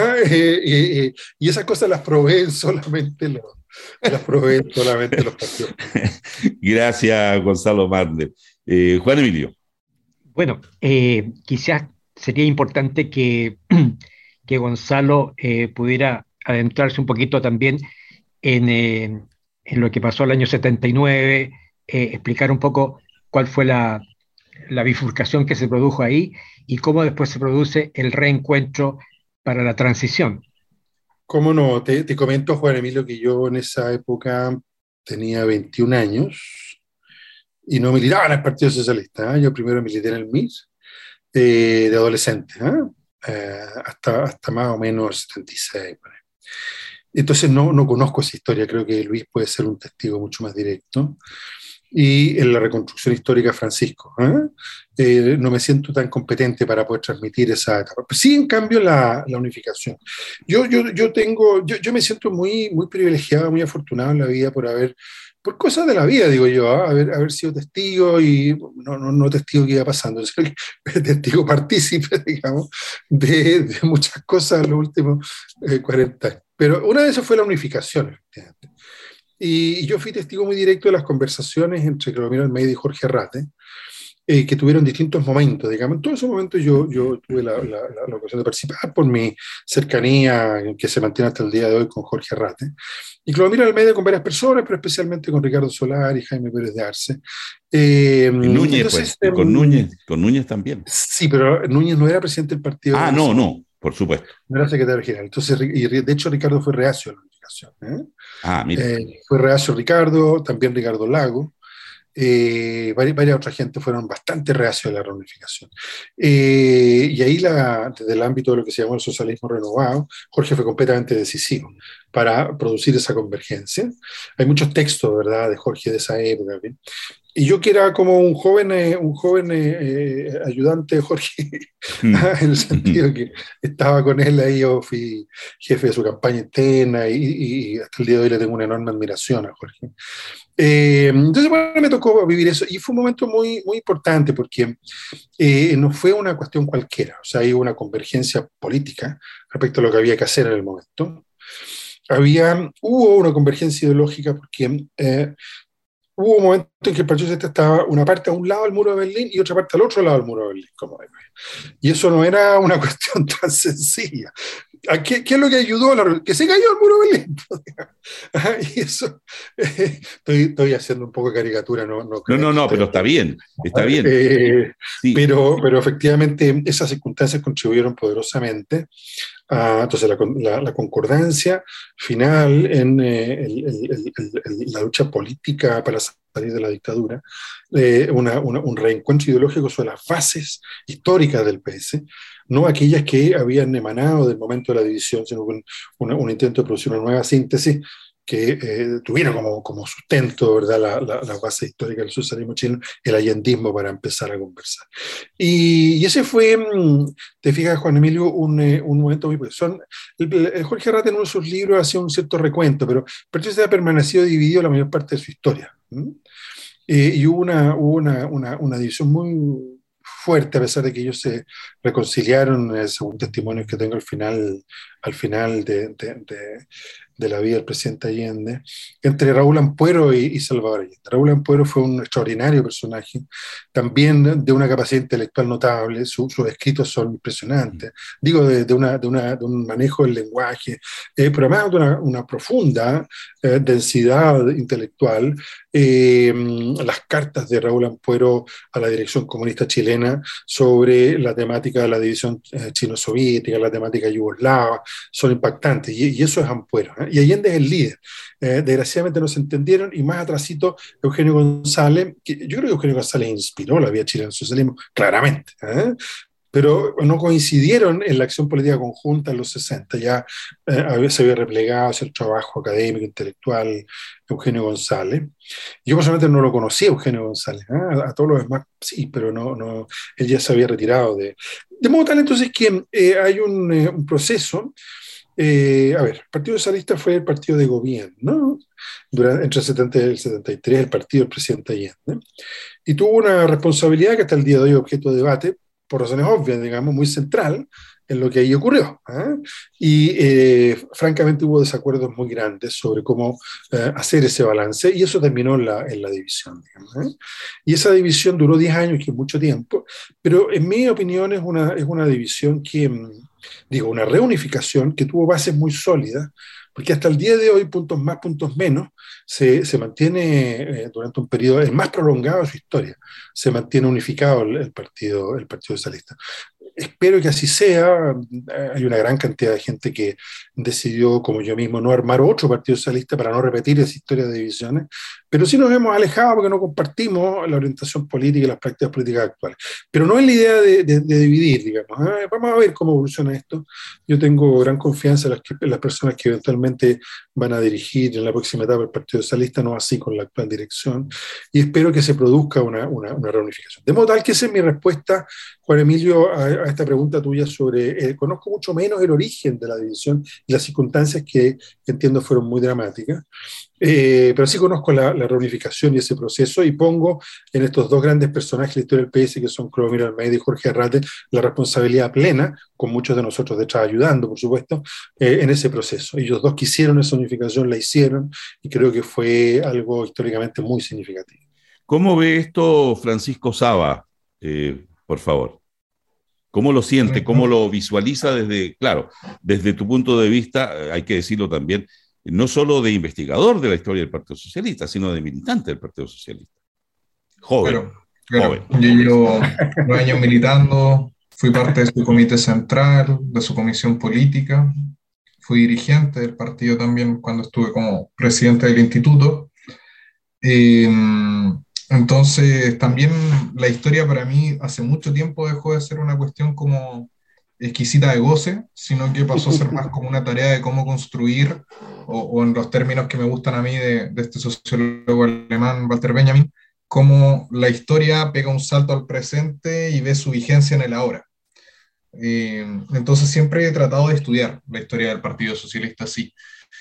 Y esas cosas las proveen solamente los partidos. Gracias, Gonzalo Marder. Juan Emilio. Bueno, quizás sería importante que Gonzalo pudiera adentrarse un poquito también en lo que pasó el año 79, explicar un poco cuál fue la bifurcación que se produjo ahí y cómo después se produce el reencuentro para la transición. ¿Cómo no? Te comento, Juan Emilio, que yo en esa época tenía 21 años y no militaba en el Partido Socialista. Yo primero milité en el MIR de adolescente, hasta más o menos 76. Entonces no conozco esa historia, creo que Luis puede ser un testigo mucho más directo. Y en la reconstrucción histórica, Francisco. No me siento tan competente para poder transmitir esa etapa. Pero sí, en cambio, la unificación. Yo me siento muy, muy privilegiado, muy afortunado en la vida por cosas de la vida, digo yo, haber sido testigo y no testigo que iba pasando, sino testigo partícipe, digamos, de muchas cosas en los últimos 40 años. Pero una de esas fue la unificación, efectivamente. Y yo fui testigo muy directo de las conversaciones entre Clodovino Almeida y Jorge Arrate, que tuvieron distintos momentos, digamos. En todos esos momentos yo tuve la ocasión de participar por mi cercanía que se mantiene hasta el día de hoy con Jorge Arrate. Y que lo mira al medio con varias personas, pero especialmente con Ricardo Solari y Jaime Pérez de Arce. Y Núñez, Entonces, pues, con Núñez también. sí, pero Núñez no era presidente del partido. Ah, no, por supuesto. No era secretario general. Entonces, y de hecho, Ricardo fue reacio a la unificación. Ah, mira. Fue reacio Ricardo, también Ricardo Lago. Varias otras gente fueron bastante reacios a la reunificación. Y ahí, desde el ámbito de lo que se llamó el socialismo renovado, Jorge fue completamente decisivo para producir esa convergencia. Hay muchos textos, ¿verdad?, de Jorge de esa época. ¿Bien? Y yo que era como un joven ayudante de Jorge, en el sentido que estaba con él ahí, yo fui jefe de su campaña interna y hasta el día de hoy le tengo una enorme admiración a Jorge. Entonces, bueno, me tocó vivir eso y fue un momento muy, muy importante porque no fue una cuestión cualquiera, o sea, hay una convergencia política respecto a lo que había que hacer en el momento. Hubo una convergencia ideológica porque hubo un momento en que el Partido Socialista estaba una parte a un lado del muro de Berlín y otra parte al otro lado del muro de Berlín, y eso no era una cuestión tan sencilla. ¿Qué es lo que ayudó a que se cayó el muro de Berlín? Y eso, estoy haciendo un poco de caricatura, no, pero está bien. Sí. Pero efectivamente esas circunstancias contribuyeron poderosamente a entonces la concordancia final en la lucha política para salir de la dictadura, un reencuentro ideológico sobre las bases históricas del PS, no aquellas que habían emanado del momento de la división, sino un intento de producir una nueva síntesis que tuviera como sustento, ¿verdad?, la base histórica del socialismo chileno, el allendismo, para empezar a conversar. Y ese fue, te fijas, Juan Emilio, un momento muy... El Jorge Arrate en uno de sus libros hacía un cierto recuento, pero el Partido Socialista ha permanecido dividido la mayor parte de su historia. Y hubo una división muy fuerte, a pesar de que ellos se reconciliaron, según testimonios que tengo al final de la vida del presidente Allende, entre Raúl Ampuero y Salvador Allende. Raúl Ampuero fue un extraordinario personaje, también de una capacidad intelectual notable, sus escritos son impresionantes, digo, de un manejo del lenguaje, pero además de una profunda densidad intelectual. Las cartas de Raúl Ampuero a la dirección comunista chilena sobre la temática de la división chino-soviética, la temática yugoslava, son impactantes, y eso es Ampuero, y Allende es el líder. Desgraciadamente no se entendieron, y más atrasito Eugenio González, yo creo que Eugenio González inspiró la vía chilena al socialismo, claramente, pero no coincidieron en la acción política conjunta en los 60, ya se había replegado hacia el trabajo académico, intelectual, Eugenio González. Yo personalmente no lo conocía, Eugenio González, a todos los demás sí, pero no, él ya se había retirado de modo tal entonces que hay un proceso. El Partido Socialista fue el partido de gobierno, ¿no? Entre el 70 y el 73, el partido del presidente Allende, y tuvo una responsabilidad que hasta el día de hoy es objeto de debate, por razones obvias, digamos, muy central en lo que ahí ocurrió. Y francamente hubo desacuerdos muy grandes sobre cómo hacer ese balance, y eso terminó en la división, digamos. Y esa división duró 10 años, que es mucho tiempo, pero en mi opinión es una división que, una reunificación que tuvo bases muy sólidas, porque hasta el día de hoy, puntos más, puntos menos, se mantiene durante un periodo, el más prolongado de su historia, se mantiene unificado el Partido Socialista. Espero que así sea. Hay una gran cantidad de gente que decidió, como yo mismo, no armar otro Partido Socialista para no repetir esa historia de divisiones, pero sí nos hemos alejado porque no compartimos la orientación política y las prácticas políticas actuales. Pero no es la idea de dividir, digamos. Vamos a ver cómo evoluciona esto. Yo tengo gran confianza en las personas que eventualmente van a dirigir en la próxima etapa el Partido Socialista, no así con la actual dirección, y espero que se produzca una reunificación. De modo tal que esa es mi respuesta, Juan Emilio, a esta pregunta tuya sobre, conozco mucho menos el origen de la división y las circunstancias que entiendo fueron muy dramáticas, pero sí conozco la reunificación y ese proceso, y pongo en estos dos grandes personajes de la historia del PS, que son Clodomiro Almeida y Jorge Arrate, la responsabilidad plena, con muchos de nosotros detrás ayudando, por supuesto, en ese proceso. Ellos dos quisieron esa unificación, la hicieron, y creo que fue algo históricamente muy significativo. ¿Cómo ve esto Francisco Saba? por favor. ¿Cómo lo siente? ¿Cómo lo visualiza desde tu punto de vista, hay que decirlo también, no solo de investigador de la historia del Partido Socialista, sino de militante del Partido Socialista? Joven. Claro. Yo llevo 9 años militando, fui parte de su comité central, de su comisión política, fui dirigente del partido también cuando estuve como presidente del instituto. Entonces, también la historia para mí hace mucho tiempo dejó de ser una cuestión como exquisita de goce, sino que pasó a ser más como una tarea de cómo construir, o en los términos que me gustan a mí de este sociólogo alemán, Walter Benjamin, cómo la historia pega un salto al presente y ve su vigencia en el ahora. Entonces siempre he tratado de estudiar la historia del Partido Socialista así.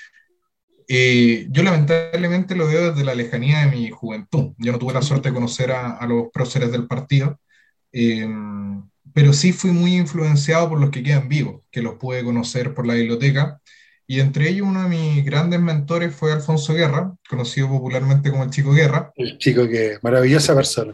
Yo lamentablemente lo veo desde la lejanía de mi juventud. Yo no tuve la suerte de conocer a los próceres del partido, pero sí fui muy influenciado por los que quedan vivos, que los pude conocer por la biblioteca, y entre ellos uno de mis grandes mentores fue Alfonso Guerra, conocido popularmente como el Chico Guerra. El Chico Guerra, maravillosa persona.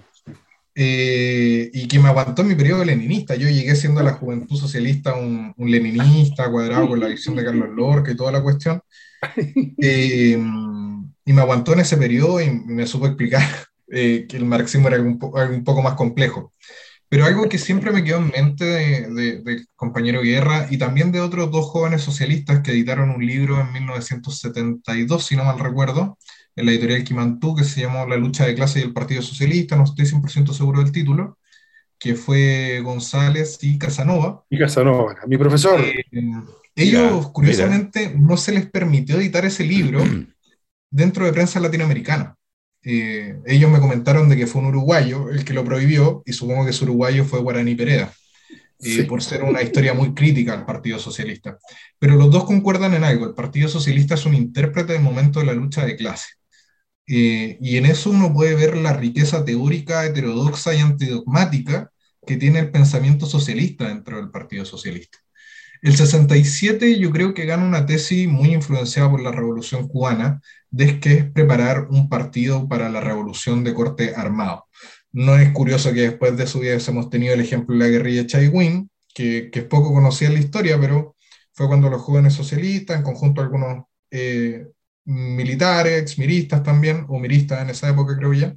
Y que me aguantó en mi periodo leninista. Yo llegué siendo a la Juventud Socialista un leninista cuadrado con la visión de Carlos Lorca y toda la cuestión. Y me aguantó en ese periodo y me supo explicar que el marxismo era un poco más complejo. Pero algo que siempre me quedó en mente del compañero Guerra y también de otros dos jóvenes socialistas que editaron un libro en 1972, si no mal recuerdo, en la editorial Quimantú, que se llamó La lucha de clase y el Partido Socialista, no estoy 100% seguro del título, que fue González y Casanova. Y Casanova, mi profesor. Ellos, curiosamente, no se les permitió editar ese libro dentro de prensa latinoamericana. Ellos me comentaron de que fue un uruguayo el que lo prohibió, y supongo que ese uruguayo fue Guaraní Pereda, por ser una historia muy crítica al Partido Socialista. Pero los dos concuerdan en algo: el Partido Socialista es un intérprete del momento de la lucha de clase. Y en eso uno puede ver la riqueza teórica, heterodoxa y antidogmática que tiene el pensamiento socialista dentro del Partido Socialista. El 67 yo creo que gana una tesis muy influenciada por la Revolución Cubana, de que es preparar un partido para la revolución de corte armado. No es curioso que después de eso hubiésemos tenido el ejemplo de la guerrilla Chaiguín, que es poco conocida en la historia, pero fue cuando los jóvenes socialistas, en conjunto a algunos militares, exmiristas también, o miristas en esa época creo ya,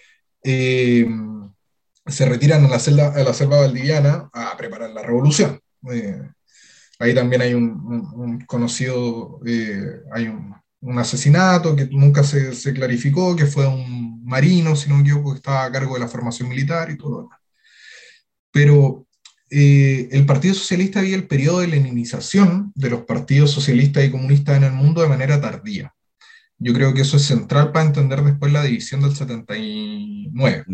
se retiran a la selva valdiviana a preparar la revolución. Ahí también hay un conocido, hay un asesinato que nunca se clarificó, que fue un marino, si no me equivoco, que estaba a cargo de la formación militar y todo lo demás. Pero el Partido Socialista vio el periodo de leninización de los partidos socialistas y comunistas en el mundo de manera tardía. Yo creo que eso es central para entender después la división del 79.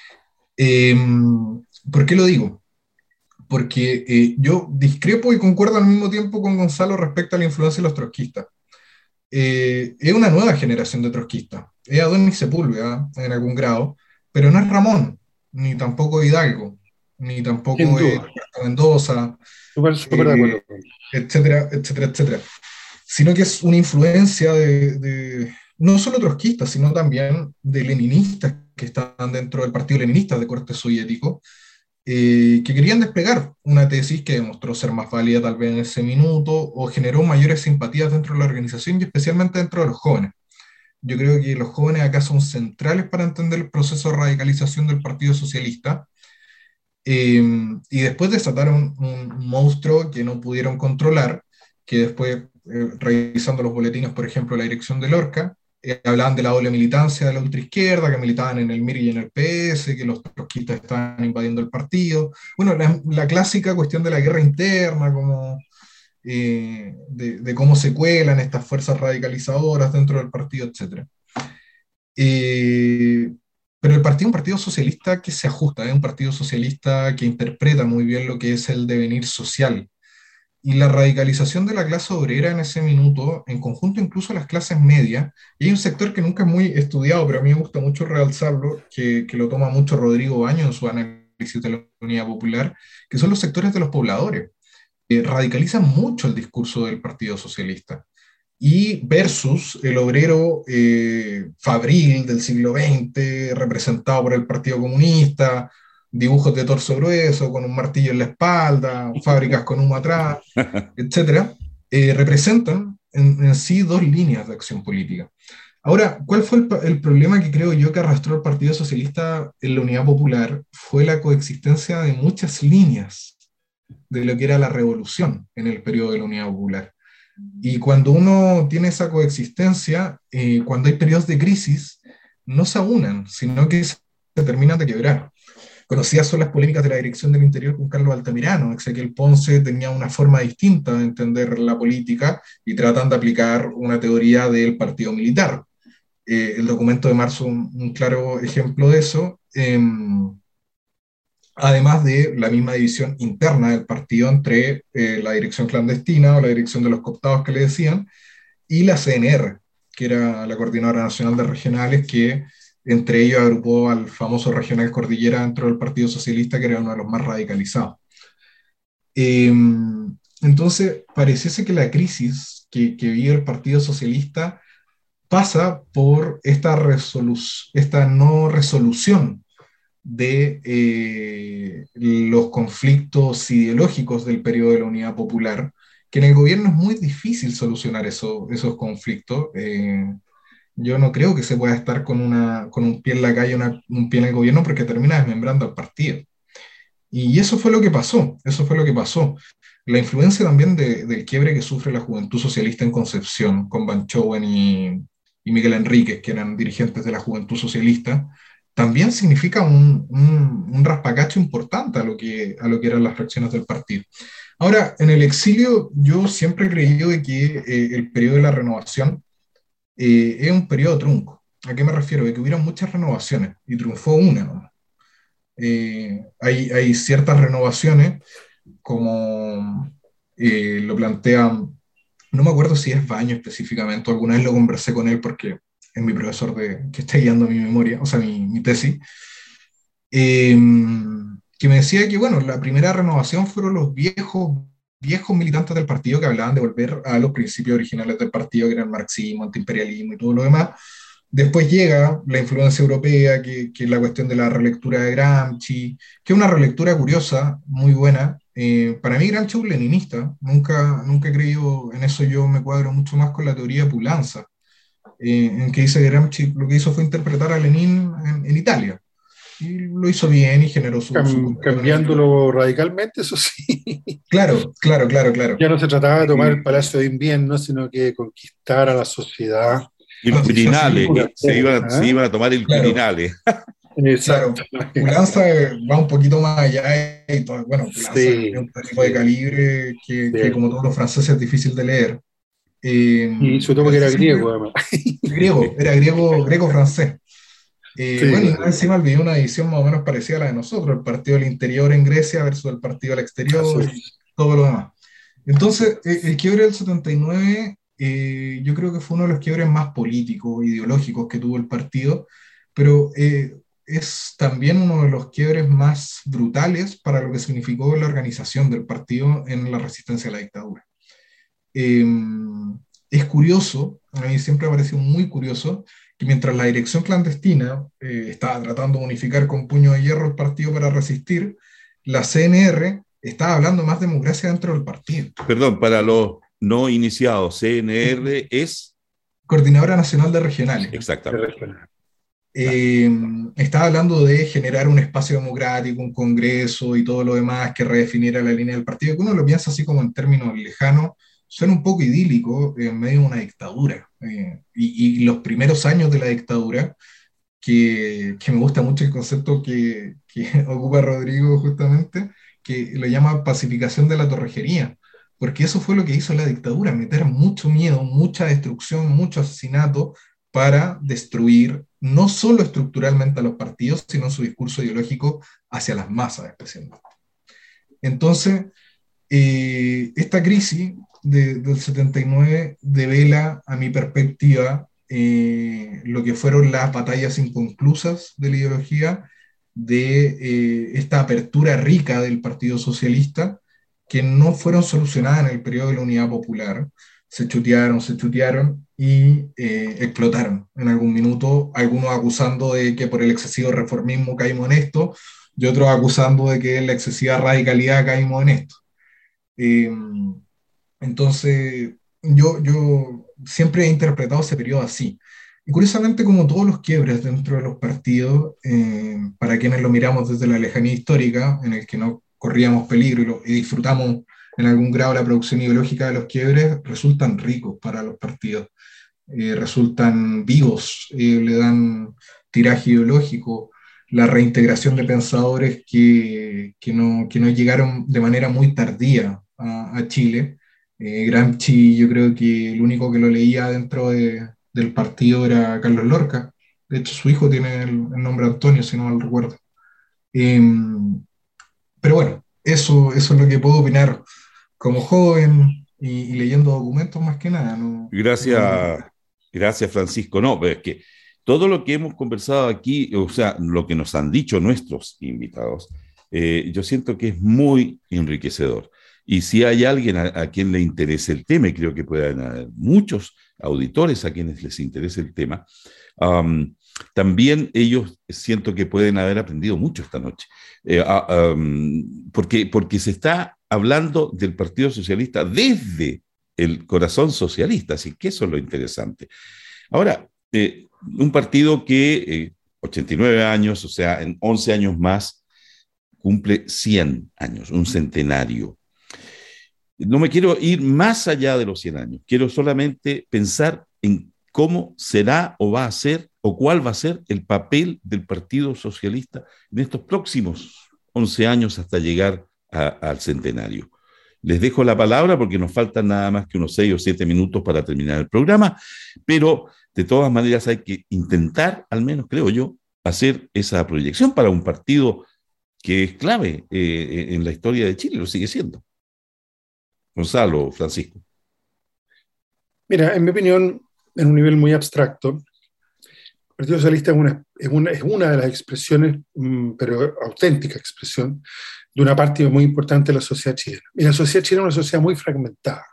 ¿Por qué lo digo? Porque yo discrepo y concuerdo al mismo tiempo con Gonzalo respecto a la influencia de los trotskistas. Es una nueva generación de trotskistas. Es Adonis Sepúlveda en algún grado, pero no es Ramón, ni tampoco Hidalgo, ni tampoco Mendoza, etcétera, etcétera, etcétera. Sino que es una influencia de no solo trotskistas, sino también de leninistas que están dentro del partido leninista de corte soviético, que querían desplegar una tesis que demostró ser más válida tal vez en ese minuto, o generó mayores simpatías dentro de la organización y especialmente dentro de los jóvenes. Yo creo que los jóvenes acá son centrales para entender el proceso de radicalización del Partido Socialista, y después desataron un monstruo que no pudieron controlar, que después, revisando los boletines, por ejemplo, la dirección de Lorca, hablaban de la doble militancia de la ultraizquierda, que militaban en el MIR y en el PS, que los trotskistas estaban invadiendo el partido. Bueno, la clásica cuestión de la guerra interna, como de cómo se cuelan estas fuerzas radicalizadoras dentro del partido, etc. Pero el partido es un partido socialista que se ajusta, es un partido socialista que interpreta muy bien lo que es el devenir social. Y la radicalización de la clase obrera en ese minuto, en conjunto incluso a las clases medias, y hay un sector que nunca es muy estudiado, pero a mí me gusta mucho realzarlo, que lo toma mucho Rodrigo Baño en su análisis de la Unidad Popular, que son los sectores de los pobladores. Radicalizan mucho el discurso del Partido Socialista, y versus el obrero fabril del siglo XX, representado por el Partido Comunista, dibujos de torso grueso, con un martillo en la espalda, fábricas con humo atrás, etcétera, representan en sí dos líneas de acción política. Ahora, ¿cuál fue el problema que creo yo que arrastró el Partido Socialista en la Unidad Popular? Fue la coexistencia de muchas líneas de lo que era la revolución en el periodo de la Unidad Popular. Y cuando uno tiene esa coexistencia, cuando hay periodos de crisis, no se aunan, sino que se terminan de quebrar. Conocidas son las polémicas de la Dirección del Interior con Carlos Altamirano. Ezequiel Ponce tenía una forma distinta de entender la política y tratan de aplicar una teoría del partido militar. El documento de marzo, un claro ejemplo de eso, además de la misma división interna del partido entre la dirección clandestina o la dirección de los cooptados que le decían, y la CNR, que era la Coordinadora Nacional de Regionales, que entre ellos agrupó al famoso Regional Cordillera dentro del Partido Socialista, que era uno de los más radicalizados. Entonces, pareciese que la crisis que vive el Partido Socialista pasa por esta no resolución de los conflictos ideológicos del periodo de la Unidad Popular, que en el gobierno es muy difícil solucionar esos conflictos. Yo no creo que se pueda estar con un pie en la calle, un pie en el gobierno, porque termina desmembrando al partido. Y eso fue lo que pasó, eso fue lo que pasó. La influencia también del quiebre que sufre la Juventud Socialista en Concepción, con Banchowen y Miguel Enríquez, que eran dirigentes de la Juventud Socialista, también significa un raspacacho importante a lo que eran las fracciones del partido. Ahora, en el exilio, yo siempre he creído de que el periodo de la renovación es un periodo trunco. ¿A qué me refiero? De que hubieron muchas renovaciones y triunfó una, ¿no? Hay ciertas renovaciones, como lo plantean, no me acuerdo si es Baño específicamente, o alguna vez lo conversé con él porque es mi profesor que está guiando mi memoria, o sea, mi tesis, que me decía que, bueno, la primera renovación fueron los viejos militantes del partido que hablaban de volver a los principios originales del partido, que eran marxismo, antiimperialismo y todo lo demás. Después llega la influencia europea, que es la cuestión de la relectura de Gramsci, que es una relectura curiosa, muy buena. Para mí Gramsci es un leninista, nunca he creído en eso, yo me cuadro mucho más con la teoría de Pulanza, en que dice que Gramsci lo que hizo fue interpretar a Lenin en Italia, y lo hizo bien y generó su cambiándolo radicalmente, eso sí. Claro. Ya no se trataba de tomar el Palacio de Invierno, sino que conquistar a la sociedad. El Quirinale, se iban a tomar el Quirinale. Claro, Pulanza va un poquito más allá y todo, bueno, Pulanza es un tipo de calibre que como todos los franceses es difícil de leer. Y sobre todo que era griego, además. Era griego-francés. Bueno, y encima olvidé una edición más o menos parecida a la de nosotros, el partido del interior en Grecia versus el partido del exterior, y todo lo demás. Entonces, el quiebre del 79, yo creo que fue uno de los quiebres más políticos, ideológicos que tuvo el partido, pero es también uno de los quiebres más brutales para lo que significó la organización del partido en la resistencia a la dictadura. Es curioso, a mí siempre me ha parecido muy curioso, que mientras la dirección clandestina estaba tratando de unificar con puño de hierro el partido para resistir, la CNR estaba hablando más democracia dentro del partido. Perdón, para los no iniciados, CNR es... Coordinadora Nacional de Regionales. Exactamente. Estaba hablando de generar un espacio democrático, un congreso y todo lo demás que redefiniera la línea del partido, que uno lo piensa así como en términos lejanos, suena un poco idílico en medio de una dictadura. Y los primeros años de la dictadura, que me gusta mucho el concepto que ocupa Rodrigo justamente, que lo llama pacificación de la torrejería, porque eso fue lo que hizo la dictadura, meter mucho miedo, mucha destrucción, mucho asesinato, para destruir no solo estructuralmente a los partidos, sino su discurso ideológico hacia las masas especialmente. Entonces, esta crisis del 79 devela, a mi perspectiva, lo que fueron las batallas inconclusas de la ideología, de esta apertura rica del Partido Socialista, que no fueron solucionadas en el periodo de la Unidad Popular. Se chutearon y explotaron en algún minuto, algunos acusando de que por el excesivo reformismo caímos en esto, y otros acusando de que en la excesiva radicalidad caímos en esto. Eh, entonces, yo siempre he interpretado ese periodo así. Y curiosamente, como todos los quiebres dentro de los partidos, para quienes lo miramos desde la lejanía histórica, en el que no corríamos peligro y disfrutamos en algún grado la producción ideológica de los quiebres, resultan ricos para los partidos, resultan vivos, le dan tiraje ideológico, la reintegración de pensadores que no llegaron de manera muy tardía a Chile. Gramsci, yo creo que el único que lo leía dentro del partido era Carlos Lorca. De hecho, su hijo tiene el nombre Antonio, si no mal recuerdo. Eh, pero bueno, eso es lo que puedo opinar como joven y leyendo documentos más que nada. No, Gracias, gracias Francisco. No, pero es que todo lo que hemos conversado aquí, o sea, lo que nos han dicho nuestros invitados, yo siento que es muy enriquecedor. Y si hay alguien a quien le interese el tema, y creo que pueden haber muchos auditores a quienes les interese el tema, también ellos siento que pueden haber aprendido mucho esta noche, porque se está hablando del Partido Socialista desde el corazón socialista, así que eso es lo interesante. Ahora, un partido que 89 años, o sea, en 11 años más, cumple 100 años, un centenario. No me quiero ir más allá de los 100 años, quiero solamente pensar en cómo será o va a ser o cuál va a ser el papel del Partido Socialista en estos próximos 11 años hasta llegar al centenario. Les dejo la palabra porque nos faltan nada más que unos 6 o 7 minutos para terminar el programa, pero de todas maneras hay que intentar, al menos creo yo, hacer esa proyección para un partido que es clave en la historia de Chile, lo sigue siendo. Gonzalo, Francisco. Mira, en mi opinión, en un nivel muy abstracto, el Partido Socialista es una de las expresiones, pero auténtica expresión, de una parte muy importante de la sociedad chilena. Y la sociedad chilena es una sociedad muy fragmentada.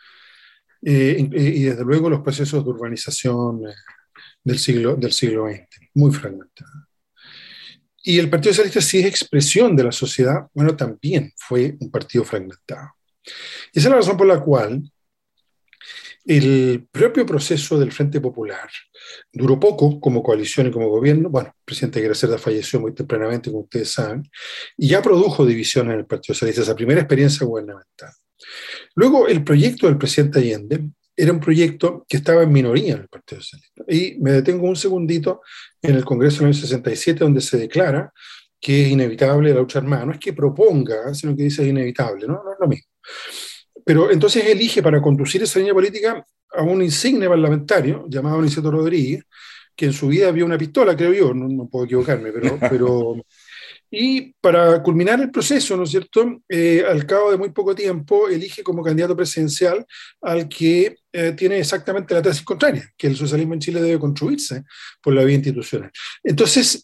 Y desde luego los procesos de urbanización del siglo XX, muy fragmentada. Y el Partido Socialista, si es expresión de la sociedad, bueno, también fue un partido fragmentado. Y esa es la razón por la cual el propio proceso del Frente Popular duró poco como coalición y como gobierno. Bueno, el presidente Gracerda falleció muy tempranamente, como ustedes saben, y ya produjo divisiones en el Partido Socialista, esa primera experiencia gubernamental. Luego, el proyecto del presidente Allende era un proyecto que estaba en minoría en el Partido Socialista. Y me detengo un segundito en el Congreso del año 67, donde se declara que es inevitable la lucha armada. No es que proponga, sino que dice es inevitable, ¿no? No es lo mismo. Pero entonces elige para conducir esa línea política a un insigne parlamentario llamado Aniceto Rodríguez, que en su vida vio una pistola, creo yo, no puedo equivocarme, pero y para culminar el proceso, ¿no es cierto?, al cabo de muy poco tiempo elige como candidato presidencial al que tiene exactamente la tesis contraria, que el socialismo en Chile debe construirse por la vía institucional. Entonces,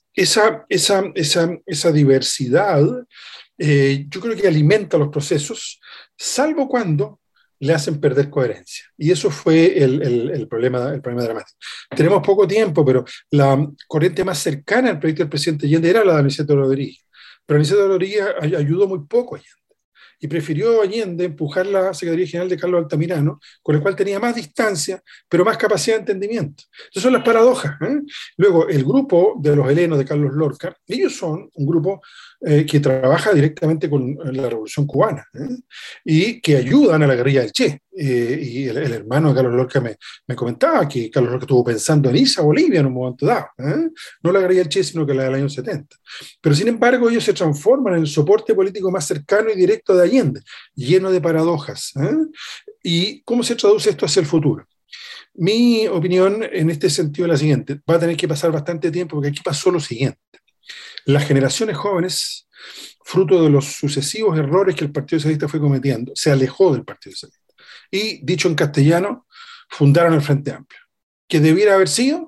esa diversidad yo creo que alimenta los procesos, salvo cuando le hacen perder coherencia. Y eso fue el problema dramático. Tenemos poco tiempo, pero la corriente más cercana al proyecto del presidente Allende era la de Aniceto Rodríguez. Pero Aniceto Rodríguez ayudó muy poco a Allende. Y prefirió Allende empujar la Secretaría General de Carlos Altamirano, con el cual tenía más distancia, pero más capacidad de entendimiento. Esas son las paradojas, ¿eh? Luego, el grupo de los helenos de Carlos Lorca, ellos son un grupo que trabaja directamente con la Revolución Cubana, ¿eh? Y que ayudan a la guerrilla del Che. Y el hermano de Carlos Lorca me comentaba que Carlos Lorca estuvo pensando en irse a Bolivia en un momento dado, ¿eh? No la guerrilla del Che, sino que la del año 70. Pero sin embargo, ellos se transforman en el soporte político más cercano y directo de Allende, lleno de paradojas, ¿eh? ¿Y cómo se traduce esto hacia el futuro? Mi opinión en este sentido es la siguiente: va a tener que pasar bastante tiempo, porque aquí pasó lo siguiente. Las generaciones jóvenes, fruto de los sucesivos errores que el Partido Socialista fue cometiendo, se alejó del Partido Socialista. Y, dicho en castellano, fundaron el Frente Amplio, que debiera haber sido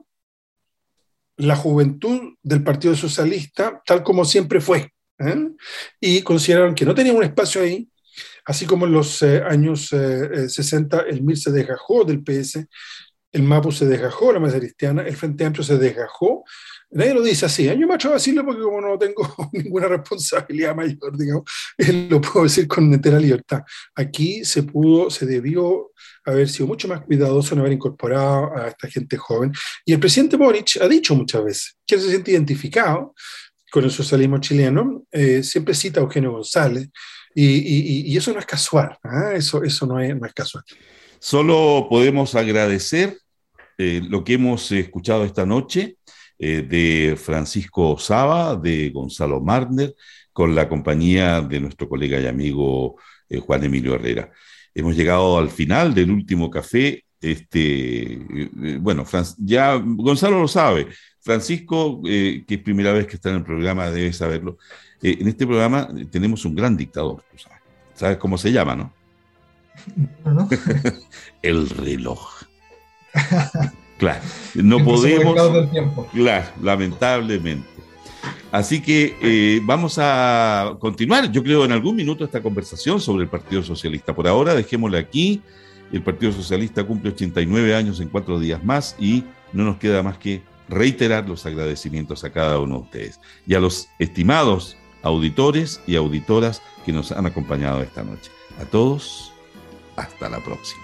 la juventud del Partido Socialista, tal como siempre fue, ¿eh? Y consideraron que no tenían un espacio ahí, así como en los años 60 el MIR se desgajó del PS, el MAPU se desgajó, la Masa Cristiana, el Frente Amplio se desgajó Nadie lo dice así. Yo me atrevo a decirlo porque como no tengo ninguna responsabilidad mayor, digamos, lo puedo decir con entera libertad. Aquí se debió haber sido mucho más cuidadoso en haber incorporado a esta gente joven. Y el presidente Boric ha dicho muchas veces que él se siente identificado con el socialismo chileno, siempre cita a Eugenio González, y eso no es casual, ¿eh? Eso no es casual. Solo podemos agradecer lo que hemos escuchado esta noche de Francisco Saba, de Gonzalo Marner, con la compañía de nuestro colega y amigo Juan Emilio Herrera. Hemos llegado al final del último café. Bueno, ya Gonzalo lo sabe. Francisco, que es primera vez que está en el programa, debe saberlo. En este programa tenemos un gran dictador, tú sabes. ¿Sabes cómo se llama, no? ¿No? El reloj. Claro, no podemos. Claro, lamentablemente. Así que vamos a continuar, yo creo, en algún minuto esta conversación sobre el Partido Socialista. Por ahora, dejémosle aquí. El Partido Socialista cumple 89 años en 4 días más y no nos queda más que reiterar los agradecimientos a cada uno de ustedes y a los estimados auditores y auditoras que nos han acompañado esta noche. A todos, hasta la próxima.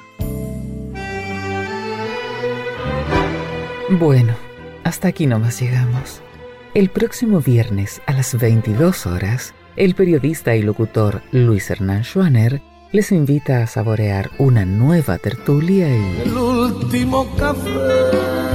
Bueno, hasta aquí nomás llegamos. El próximo viernes a las 22 horas, el periodista y locutor Luis Hernán Schwaner les invita a saborear una nueva tertulia y el último café.